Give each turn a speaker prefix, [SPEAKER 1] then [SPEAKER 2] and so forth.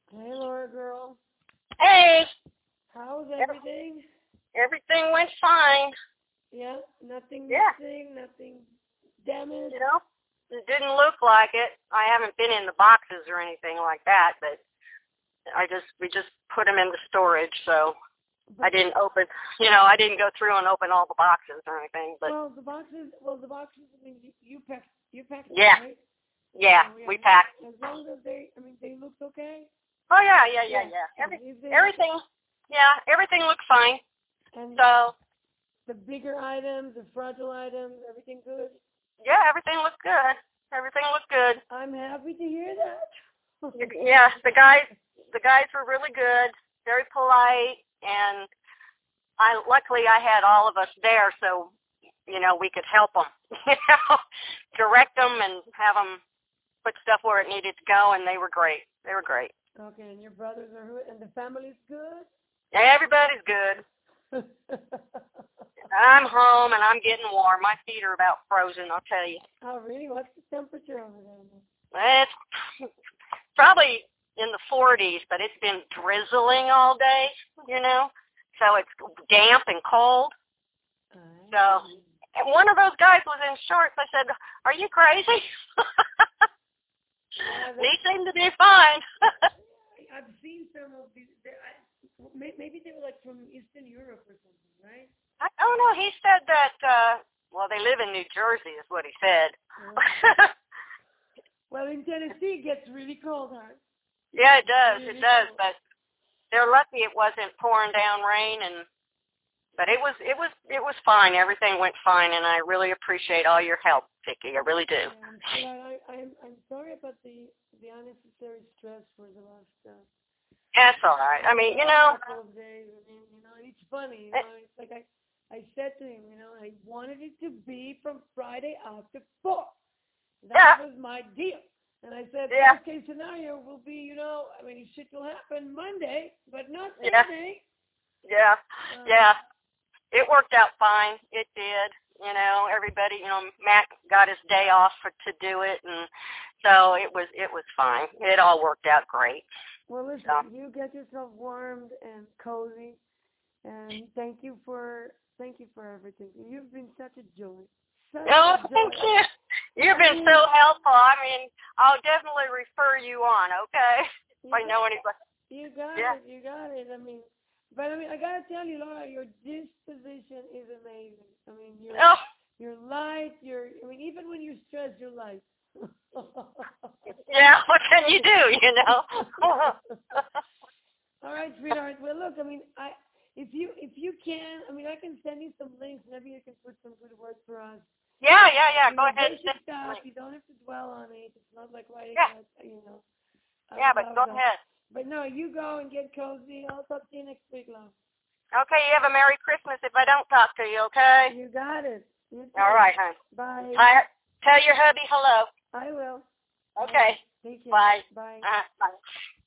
[SPEAKER 1] Hey, Laura girl.
[SPEAKER 2] Hey,
[SPEAKER 1] How's everything?
[SPEAKER 2] everything went fine.
[SPEAKER 1] Yeah, nothing
[SPEAKER 2] Yeah,
[SPEAKER 1] missing, nothing damaged.
[SPEAKER 2] you know, it didn't look like it. I haven't been in the boxes or anything like that, but we just put them into storage, so I
[SPEAKER 1] But
[SPEAKER 2] didn't open, I didn't go through and open all the boxes or anything, but
[SPEAKER 1] the boxes. I mean, you packed them,
[SPEAKER 2] yeah,
[SPEAKER 1] right?
[SPEAKER 2] yeah,
[SPEAKER 1] So
[SPEAKER 2] we packed.
[SPEAKER 1] as long as they looked okay.
[SPEAKER 2] Oh yeah.
[SPEAKER 1] Yeah. If they look,
[SPEAKER 2] Everything, yeah, everything looked fine.
[SPEAKER 1] and
[SPEAKER 2] So
[SPEAKER 1] the bigger items, the fragile items, everything good.
[SPEAKER 2] yeah, everything looked good. Everything looked good.
[SPEAKER 1] I'm happy to hear that.
[SPEAKER 2] Yeah, the guys were really good, very polite, and luckily I had all of us there, so we could help them, direct them and have them put stuff where it needed to go, and they were great. They were great.
[SPEAKER 1] Okay, and your brothers are good, and the family's good.
[SPEAKER 2] Everybody's good. I'm home and I'm getting warm. My feet are about frozen, I'll tell you.
[SPEAKER 1] Oh, really? What's the temperature over there?
[SPEAKER 2] It's probably in the 40s, but it's been drizzling all day, so it's damp and cold. So and one of those guys was in shorts. I said, "Are you crazy?" They seem to be fine.
[SPEAKER 1] I've seen some of these. Maybe they were like from Eastern Europe or something, right?
[SPEAKER 2] I don't know. He said that, they live in New Jersey is what he said.
[SPEAKER 1] Well, in Tennessee, it gets really cold, huh?
[SPEAKER 2] Yeah, it does.
[SPEAKER 1] Really
[SPEAKER 2] It does.
[SPEAKER 1] cold.
[SPEAKER 2] But they're lucky it wasn't pouring down rain, but it was fine. Everything went fine, and I really appreciate all your help, Vicki. I really do.
[SPEAKER 1] I'm sorry about the unnecessary stress for the last.
[SPEAKER 2] That's all right. I mean,
[SPEAKER 1] couple of days. I mean, it's funny. It's like I said to him, I wanted it to be from Friday after 4. That was my deal. And I said, worst case scenario will be, shit will happen Monday, but not Sunday.
[SPEAKER 2] Yeah. It worked out fine. It did. Everybody, Matt got his day off to do it, and so it was fine. It all worked out great.
[SPEAKER 1] Well, listen, you get yourself warmed and cozy, and thank you for everything. You've been such a joy.
[SPEAKER 2] Thank you. You've been so helpful. I mean, I'll definitely refer you on, okay? If I know anybody.
[SPEAKER 1] You got it. I mean, I gotta tell you, Laura, your disposition is amazing. I mean, you're light. Even when you're stressed, you're light.
[SPEAKER 2] Yeah, what can you do,
[SPEAKER 1] All right, sweetheart. Well, look, if you can, I can send you some links. Maybe you can put some good words for us.
[SPEAKER 2] Yeah. Go ahead.
[SPEAKER 1] Stuff. You don't have to dwell on it. It's not like writing
[SPEAKER 2] Yeah, but go ahead.
[SPEAKER 1] But no, you go and get cozy. I'll talk to you next week, love.
[SPEAKER 2] Okay, you have a Merry Christmas if I don't talk to you, okay?
[SPEAKER 1] You got it.
[SPEAKER 2] All right, hon.
[SPEAKER 1] Bye.
[SPEAKER 2] Tell your hubby hello.
[SPEAKER 1] I will.
[SPEAKER 2] Okay.
[SPEAKER 1] Take care.
[SPEAKER 2] Bye.
[SPEAKER 1] Bye.
[SPEAKER 2] Bye.